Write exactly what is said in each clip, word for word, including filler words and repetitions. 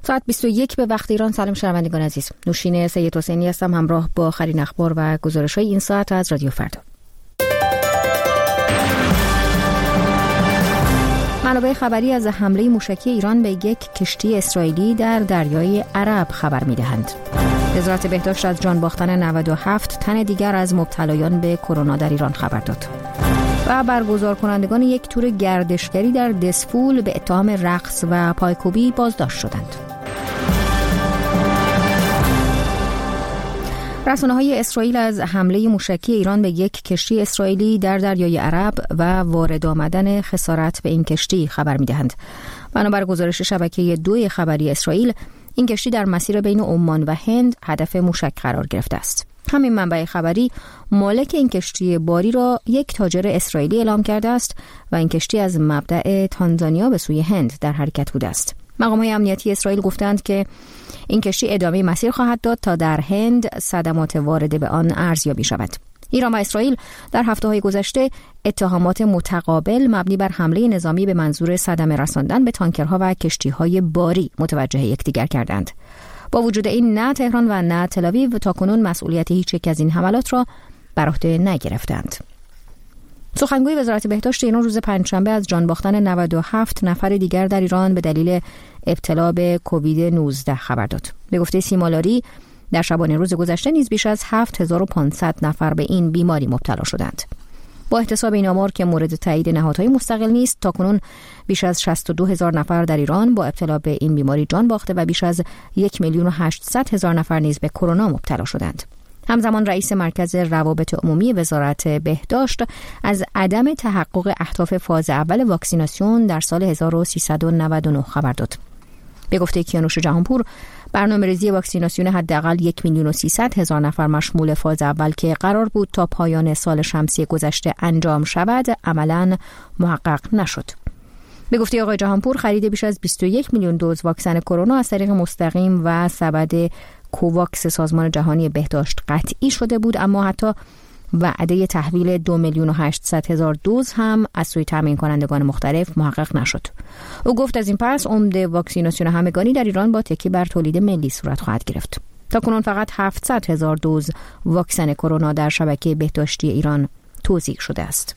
ساعت بیست و یک به وقت ایران. سلام شنوندگان عزیز، نوشین سید حسینی هستم همراه با آخرین اخبار و گزارش‌های این ساعت از رادیو فردا. منابع خبری از حمله موشکی ایران به یک کشتی اسرائیلی در دریای عرب خبر می‌دهند. وزارت بهداشت از جان باختن نود و هفت تن دیگر از مبتلایان به کرونا در ایران خبر داد. و برگزار کنندگان یک تور گردشگری در دسفول به اتهام رقص و پایکوبی بازداشت شدند. رسانه‌های اسرائیل از حمله موشکی ایران به یک کشتی اسرائیلی در دریای عرب و وارد آمدن خسارت به این کشتی خبر می‌دهند. بنابر گزارش شبکه دو خبری اسرائیل، این کشتی در مسیر بین عمان و هند هدف موشک قرار گرفته است. همین منبع خبری مالک این کشتی باری را یک تاجر اسرائیلی اعلام کرده است و این کشتی از مبدأ تانزانیا به سوی هند در حرکت بوده است. مقام‌های امنیتی اسرائیل گفتند که این کشتی ادامه مسیر خواهد داد تا در هند صدمات وارده به آن ارزیابی شود. ایران و اسرائیل در هفته‌های گذشته اتهامات متقابل مبنی بر حمله نظامی به منظور صدمه رساندن به تانکرها و کشتی‌های باری متوجه یکدیگر کردند. با وجود این، نه تهران و نه تل‌آویو تاکنون مسئولیت هیچ یک از این حملات را بر عهده نگرفتند. سخنگوی وزارت بهداشت ایران روز پنجشنبه از جان باختن نود و هفت نفر دیگر در ایران به دلیل ابتلا به کووید نوزده خبر داد. به گفته سیمالاری، در شبانه روز گذشته نیز بیش از هفت هزار و پانصد نفر به این بیماری مبتلا شدند. با احتساب این آمار که مورد تایید نهادهای مستقل نیست، تاکنون بیش از شصت و دو هزار نفر در ایران با ابتلا به این بیماری جان باخته و بیش از یک میلیون و هشتصد هزار نفر نیز به کرونا مبتلا شدند. همزمان رئیس مرکز روابط عمومی وزارت بهداشت از عدم تحقق اهداف فاز اول واکسیناسیون در سال هزار و سیصد و نود و نه خبر داد. به گفته کیانوش جهانپور، برنامه‌ریزی واکسیناسیون حداقل یک میلیون و سیصد هزار نفر مشمول فاز اول که قرار بود تا پایان سال شمسی گذشته انجام شود، عملاً محقق نشد. به گفته آقای جهانپور، خرید بیش از بیست و یک میلیون دوز واکسن کرونا از طریق مستقیم و سبد کوواکس سازمان جهانی بهداشت قطعی شده بود، اما حتی وعده تحویل دو میلیون و هشتصد هزار دوز هم از سوی تامین کنندگان مختلف محقق نشد. او گفت از این پس عمده واکسیناسیون همگانی در ایران با تکیه بر تولید ملی صورت خواهد گرفت. تاکنون فقط هفتصد هزار دوز واکسن کرونا در شبکه بهداشتی ایران توزیع شده است.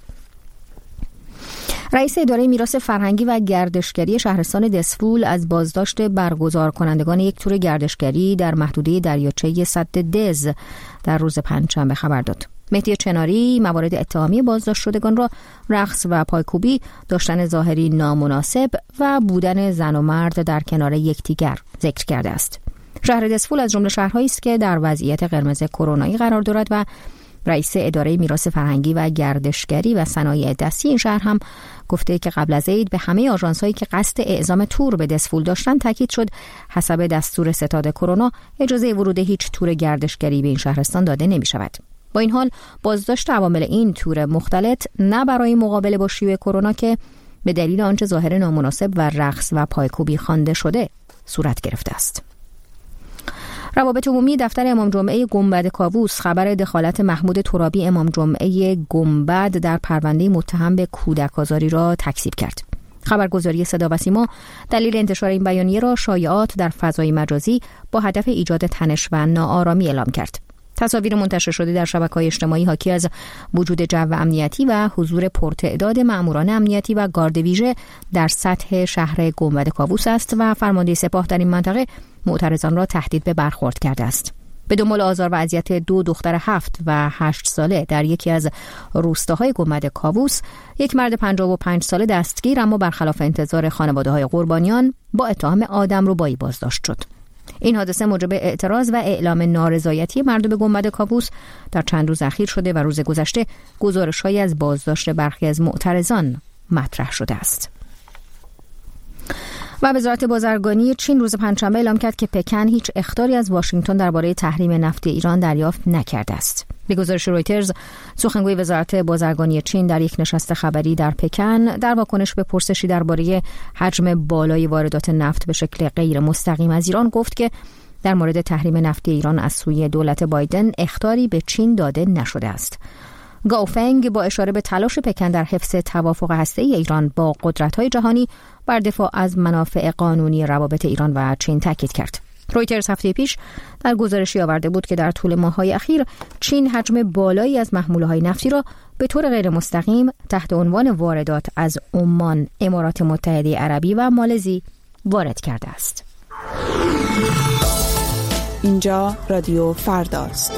رئیس اداره میراث فرهنگی و گردشگری شهرستان دسفول از بازداشت برگزار کنندگان یک تور گردشگری در محدوده دریاچه سد دز در روز پنجشنبه خبر داد. مهدی چناری موارد اتهامی بازداشت شدگان را رقص و پایکوبی، داشتن ظاهری نامناسب و بودن زن و مرد در کنار یکدیگر ذکر کرده است. شهر دسفول از جمله شهرهایی است که در وضعیت قرمز کرونایی قرار دارد و رئیس اداره میراث فرهنگی و گردشگری و صنایع دستی این شهر هم گفته که قبل از عید به همه آژانس‌هایی که قصد اعزام تور به دسفول داشتند تاکید شد حسب دستور ستاد کرونا اجازه ورود هیچ تور گردشگری به این شهرستان داده نمی‌شود. با این حال بازداشت عوامل این تور مختلط نه برای مقابله با شیوع کرونا که به دلیل آنچه ظاهر نامناسب و رقص و پایکوبی خوانده شده صورت گرفته است. روابط عمومی دفتر امام جمعه گنبد کاووس خبر دخالت محمود ترابی امام جمعه گنبد در پرونده متهم به کودک آزاری را تکذیب کرد. خبرگزاری صدا و سیما دلیل انتشار این بیانیه را شایعات در فضای مجازی با هدف ایجاد تنش و ناآرامی اعلام کرد. تصاویر منتشر شده در شبکه‌های اجتماعی حاکی از وجود جو امنیتی و حضور پرتعداد مأموران امنیتی و گارد ویژه در سطح شهر گنبد کاووس است و فرمانده سپاه در این منطقه معترضان را تهدید به برخورد کرده است. به دنبال آزار و اذیت دو دختر هفت و هشت ساله در یکی از روستاهای گنبد کاووس، یک مرد پنجاه و پنج ساله دستگیر اما برخلاف انتظار خانواده‌های قربانیان با اتهام آدمربایی بازداشت شد. این حادثه موجب اعتراض و اعلام نارضایتی مردم گنبد کاووس در چند روز اخیر شده و روز گذشته گزارش‌هایی از بازداشت برخی از معترضان مطرح شده است. و وزارت بازرگانی چین روز پنجشنبه اعلام کرد که پکن هیچ اخطاری از واشنگتن درباره تحریم نفت ایران دریافت نکرده است. به گزارش رویترز، سخنگوی وزارت بازرگانی چین در یک نشست خبری در پکن در واکنش به پرسشی درباره حجم بالای واردات نفت به شکل غیر مستقیم از ایران گفت که در مورد تحریم نفت ایران از سوی دولت بایدن اخطاری به چین داده نشده است. گاوفنگ با اشاره به تلاش پکن در حفظ توافق هسته‌ای ایران با قدرت‌های جهانی بر دفاع از منافع قانونی روابط ایران و چین تاکید کرد. رویترز هفته پیش در گزارشی آورده بود که در طول ماه‌های اخیر چین حجم بالایی از محموله‌های نفتی را به طور غیر مستقیم تحت عنوان واردات از عمان، امارات متحده عربی و مالزی وارد کرده است. اینجا رادیو فرداست.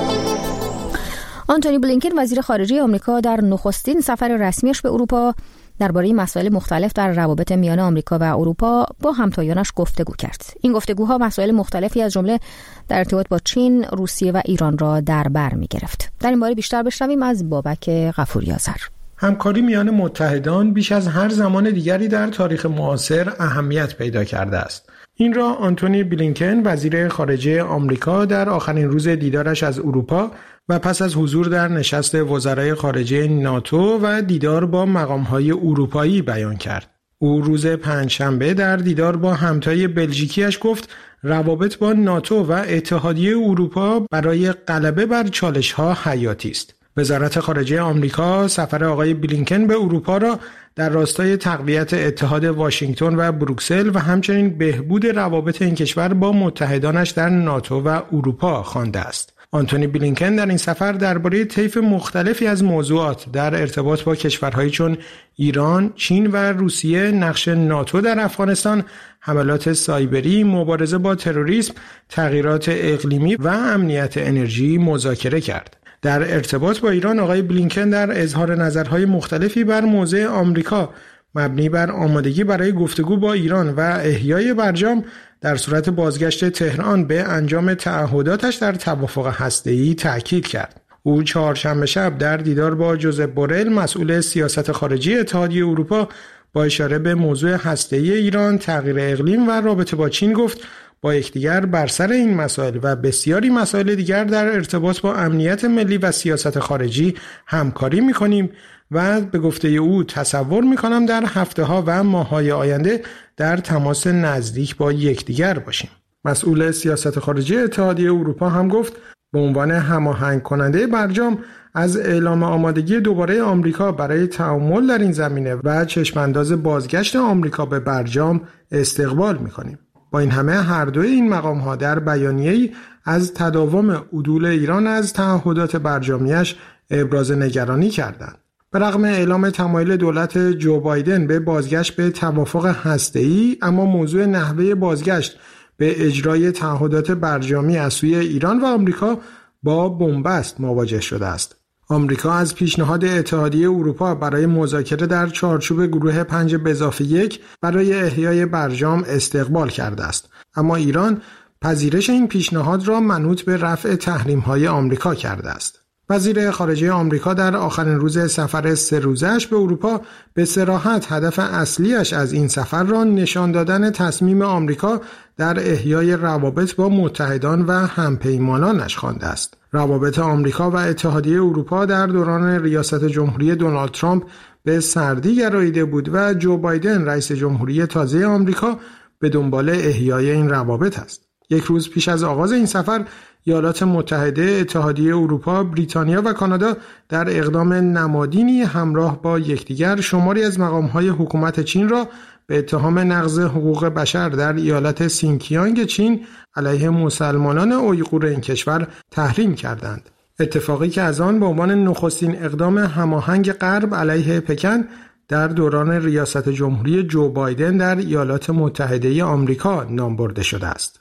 آنتونی بلینکن وزیر خارجه آمریکا در نخستین سفر رسمیش به اروپا درباره مسائل مختلف در روابط میان آمریکا و اروپا با همتایانش گفتگو کرد. این گفتگوها مسائل مختلفی از جمله در ارتباط با چین، روسیه و ایران را در بر می‌گرفت. در این باره بیشتر بشنویم از بابک غفوری آذر. همکاری میان متحدان بیش از هر زمان دیگری در تاریخ معاصر اهمیت پیدا کرده است. این را آنتونی بلینکن وزیر خارجه آمریکا در آخرین روز دیدارش از اروپا و پس از حضور در نشست وزرای خارجه ناتو و دیدار با مقام‌های اروپایی بیان کرد. او روز پنجشنبه در دیدار با همتای بلژیکیش گفت روابط با ناتو و اتحادیه اروپا برای غلبه بر چالش‌ها حیاتی است. وزارت خارجه آمریکا سفر آقای بلینکن به اروپا را در راستای تقویت اتحاد واشنگتن و بروکسل و همچنین بهبود روابط این کشور با متحدانش در ناتو و اروپا خوانده است. آنتونی بلینکن در این سفر درباره طیف مختلفی از موضوعات در ارتباط با کشورهایی چون ایران، چین و روسیه، نقش ناتو در افغانستان، حملات سایبری، مبارزه با تروریسم، تغییرات اقلیمی و امنیت انرژی مذاکره کرد. در ارتباط با ایران آقای بلینکن در اظهار نظرهای مختلفی بر موضع آمریکا مبنی بر آمادگی برای گفتگو با ایران و احیای برجام در صورت بازگشت تهران به انجام تعهداتش در توافق هسته‌ای تاکید کرد. او چهارشنبه شب در دیدار با جوزپ بورل مسئول سیاست خارجی اتحادیه اروپا با اشاره به موضوع هسته‌ای ایران، تغییر اقلیم و رابطه با چین گفت با یکدیگر بر سر این مسائل و بسیاری مسائل دیگر در ارتباط با امنیت ملی و سیاست خارجی همکاری می‌کنیم و به گفته او تصور می‌کنم در هفته‌ها و ماه‌های آینده در تماس نزدیک با یکدیگر باشیم. مسئول سیاست خارجی اتحادیه اروپا هم گفت به عنوان هماهنگ کننده برجام از اعلام آمادگی دوباره آمریکا برای تعامل در این زمینه و چشمانداز بازگشت آمریکا به برجام استقبال می‌کنیم. با این همه هر دوی این مقام‌ها در بیانیه‌ای از تداوم عدول ایران از تعهدات برجامیش ابراز نگرانی کردند. به رغم اعلام تمایل دولت جو بایدن به بازگشت به توافق هسته‌ای، اما موضوع نحوه بازگشت به اجرای تعهدات برجامی از سوی ایران و آمریکا با بنبست مواجه شده است. آمریکا از پیشنهاد اتحادیه اروپا برای مذاکره در چارچوب گروه پنج به اضافه یک برای احیای برجام استقبال کرده است، اما ایران پذیرش این پیشنهاد را منوط به رفع تحریم‌های آمریکا کرده است. وزیر خارجه آمریکا در آخرین روز سفر سه روزه‌اش به اروپا به صراحت هدف اصلیش از این سفر را نشان دادن تصمیم آمریکا در احیای روابط با متحدان و همپیمانانش خوانده است. روابط آمریکا و اتحادیه اروپا در دوران ریاست جمهوری دونالد ترامپ به سردی گراییده بود و جو بایدن رئیس جمهوری تازه آمریکا به دنبال احیای این روابط است. یک روز پیش از آغاز این سفر، ایالات متحده، اتحادیه اروپا، بریتانیا و کانادا در اقدام نمادینی همراه با یکدیگر شماری از مقام‌های حکومت چین را به اتهام نقض حقوق بشر در ایالت سینکیانگ چین علیه مسلمانان اویغور این کشور تحریم کردند. اتفاقی که از آن به عنوان نخستین اقدام هماهنگ غرب علیه پکن در دوران ریاست جمهوری جو بایدن در ایالات متحده آمریکا نام برده شده است.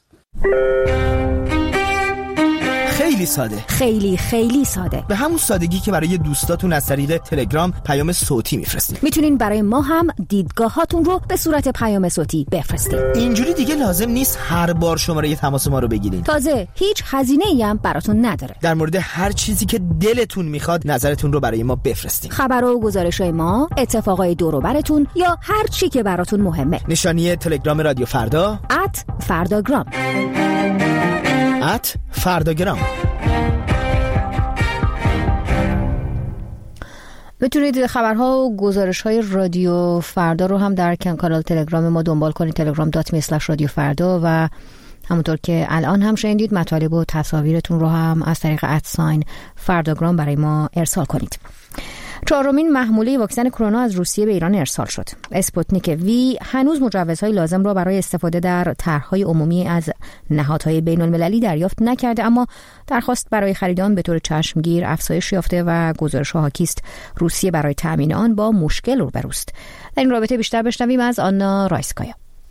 خیلی ساده، خیلی خیلی ساده، به همون سادگی که برای دوستاتون از طریق تلگرام پیام صوتی میفرستید. میتونین برای ما هم دیدگاهاتون رو به صورت پیام صوتی بفرستید. اینجوری دیگه لازم نیست هر بار شماره تماس ما رو بگیرین. تازه هیچ هزینه‌ای هم براتون نداره. در مورد هر چیزی که دلتون میخواد نظرتون رو برای ما بفرستین. خبر و گزارش‌های ما، اتفاقای دور و براتون یا هر چی که براتون مهمه. نشانی تلگرام رادیو فردا ات فرداگرام ات فرداگرام. بتونید خبرها و گزارش‌های رادیو فردا رو هم در کانال تلگرام ما دنبال کنید، تلگرام دات می اسلش رادیو فردا، و همونطور که الان هم شنیدید مطالب و تصاویرتون رو هم از طریق ادساین فرداگرام برای ما ارسال کنید. چهارمین محموله واکسن کرونا از روسیه به ایران ارسال شد. اسپوتنیک وی هنوز مجوزهای لازم را برای استفاده در طرح‌های عمومی از نهادهای بین‌المللی دریافت نکرده، اما درخواست برای خرید آن به طور چشمگیر افزایش یافته و گزارش‌ها حاکی است روسیه برای تامین آن با مشکل روبروست. در این رابطه بیشتر بشنویم از آنا رایسکایا.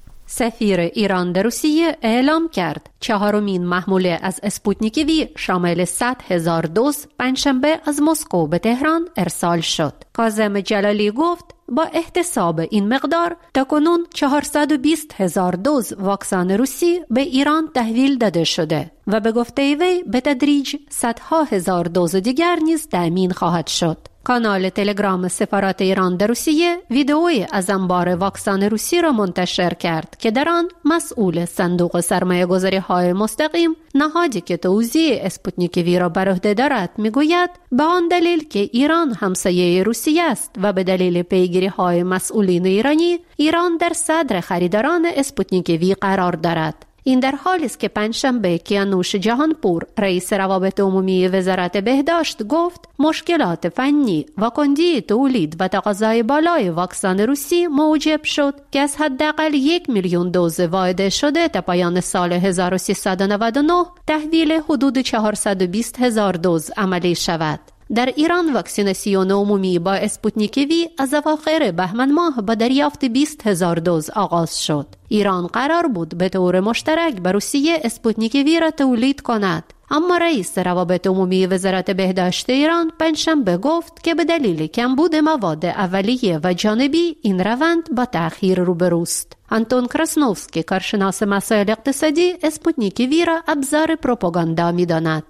سفیر ایران در روسیه اعلام کرد چهارمین محموله از اسپوتنیک وی شامل صد هزار دوز پنجشنبه از مسکو به تهران ارسال شد. کاظم جلالی گفت با احتساب این مقدار تاکنون چهارصد و بیست هزار دوز واکسن روسی به ایران تحویل داده شده و به گفته وی به تدریج صدها هزار دوز دیگر نیز تأمین خواهد شد. کانال تلگرام سفارت ایران در روسیه ویدئویی از انبار واکسن روسی را منتشر کرد که در آن مسئول صندوق سرمایه‌گذاری های مستقیم، نهادی که توزیع اسپوتنیک وی را بر عهده دارد، میگوید به آن دلیل که ایران همسایه روسیه است و به دلیل پیگیری های مسئولین ایرانی، ایران در صدر خریداران اسپوتنیک وی قرار دارد. این در حالی است که پنجشنبه کیانوش جهانپور، رئیس روابط عمومی وزارت بهداشت، گفت مشکلات فنی و کندی تولید و تقاضای بالای واکسن روسی موجب شد که از حداقل یک میلیون دوز واحد شده تا پایان سال هزار و سیصد و نود و نه تحویل حدود چهارصد و بیست هزار دوز عملی شود. در ایران واکسیناسیون عمومی با اسپوتنیک وی از اواخر بهمن ماه با دریافت بیست هزار دوز آغاز شد. ایران قرار بود به طور مشترک به روسیه اسپوتنیک وی را تولید کند، اما رئیس روابط عمومی وزارت بهداشت ایران پنجشنبه گفت که به دلیل کمبود مواد اولیه و جانبی این روند با تأخیر روبروست. آنتون کراسنوفسکی، کارشناس مسائل اقتصادی، اسپوتنیک وی را ابزار پروپاگاندا می‌داند.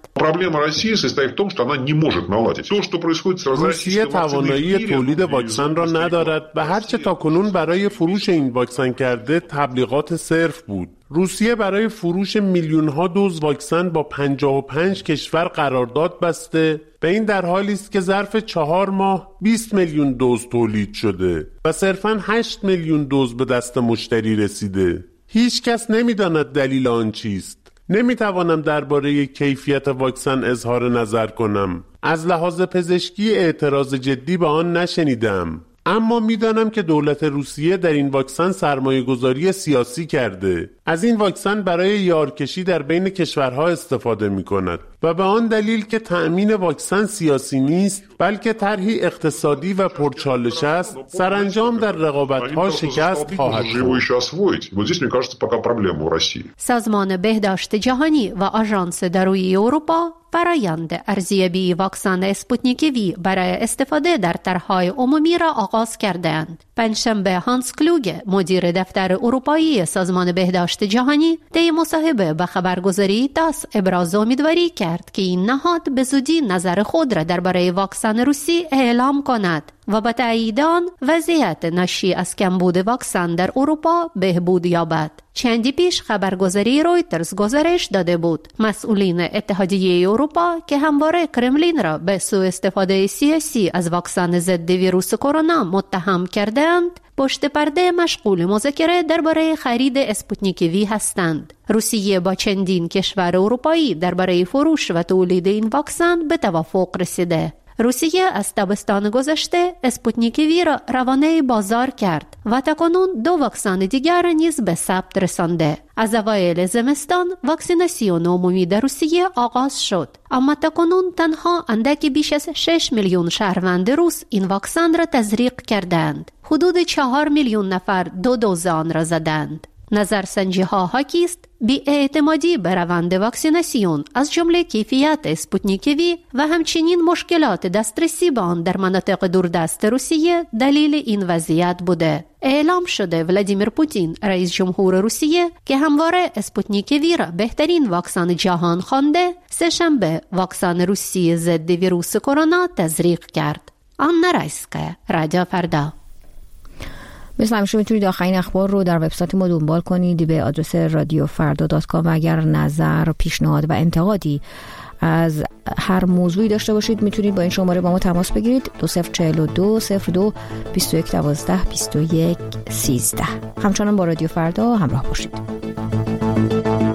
روسیه توانایی تولید واکسن را ندارد و هرچه تاکنون برای فروش این واکسن کرده تبلیغات صرف بود. روسیه برای فروش میلیون ها دوز واکسن با پنجاه و پنج کشور قرارداد بسته و این در حالی است که ظرف چهار ماه بیست میلیون دوز تولید شده و صرفاً هشت میلیون دوز به دست مشتری رسیده. هیچ کس نمی‌داند دلیل آن چیست. نمی‌توانم درباره کیفیت واکسن اظهار نظر کنم. از لحاظ پزشکی اعتراض جدی به آن نشنیدم. اما میدانم که دولت روسیه در این واکسن سرمایه‌گذاری سیاسی کرده. از این واکسن برای یارکشی در بین کشورها استفاده می‌کند و به آن دلیل که تأمین واکسن سیاسی نیست بلکه طرحی اقتصادی و پرچالش است، سرانجام در رقابت‌ها شکست خواهد خورد. سازمان بهداشت جهانی و آژانس دارویی اروپا فرایند ارزیابی واکسن اسپوتنیک وی برای استفاده در طرح‌های عمومی را آغاز کردند. پنجشنبه هانس کلوگه، مدیر دفتر اروپایی سازمان بهداشت جهانی، طی مصاحبه به خبرگزاری تاس ابراز امیدواری کرد که این نهاد به زودی نظر خود را درباره واکسن روسی اعلام کند و با تایید آن وضعیت ناشی از کمبود واکسن در اروپا بهبود یابد. چندی پیش خبرگزاری رویترز گزارش داده بود مسئولین اتحادیه اروپا که همواره کرملین را به سوء استفاده سیاسی از واکسن ضد ویروس کرونا متهم کردند، پشت پرده مشغول مذاکره درباره خرید اسپوتنیک وی هستند. روسیه با چندین کشور اروپایی درباره فروش و تولید این واکسن به توافق رسیده. روسیه از تابستان گذشته اسپوتنیک وی را روانه بازار کرد و تاکنون دو واکسن دیگر نیز به ثبت رسانده. از اوایل زمستان واکسیناسیون عمومی در روسیه آغاز شد، اما تاکنون تنها اندکی بیش از شش میلیون شهروند روس این واکسن را تزریق کردند. حدود چهار میلیون نفر دو دوز آن را زدند. نظرسنجی ها حاکی است بی‌اعتمادی به روند واکسیناسیون از جمله کیفیت اسپوتنیک وی و همچنین مشکلات دسترسی به آن در مناطق دوردست روسیه دلیل این وضعیت بوده. اعلام شده ولادیمیر پوتین، رئیس جمهور روسیه که همواره اسپوتنیک وی را بهترین واکسن جهان خوانده، سه‌شنبه واکسن روسی ضد ویروس کرونا تزریق کرد. آنا رایسکایا، رادیو فردا. مثل همیشه میتونید آخرین اخبار رو در وبسایت ما دنبال کنید به آدرس رادیو فردا دات کام و اگر نظر، پیشنهاد و انتقادی از هر موضوعی داشته باشید میتونید با این شماره با ما تماس بگیرید. دو صفر چهل و دو صفر دو بیست و یک دوازده بیست و یک سیزده. همچنان با رادیو فردا همراه باشید.